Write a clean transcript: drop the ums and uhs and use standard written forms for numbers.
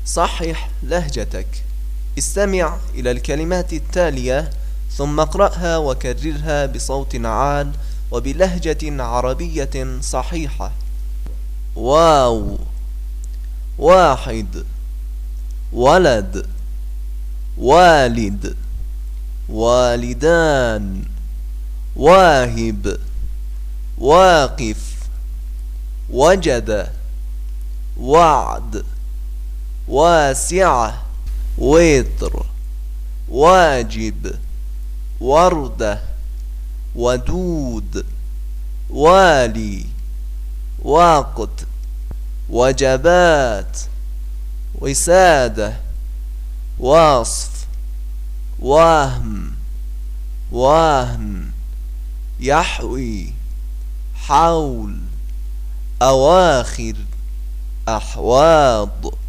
صحح لهجتك. استمع إلى الكلمات التالية ثم اقرأها وكررها بصوت عال وبلهجة عربية صحيحة. واو، واحد، ولد، والد، والدان، واهب، واقف، وجد، وعد، واسعة، وتر، واجب، وردة، ودود، والي، وقت، وجبات، وسادة، وصف، وهم، وهن، يحوي، حول، أواخر، أحواض.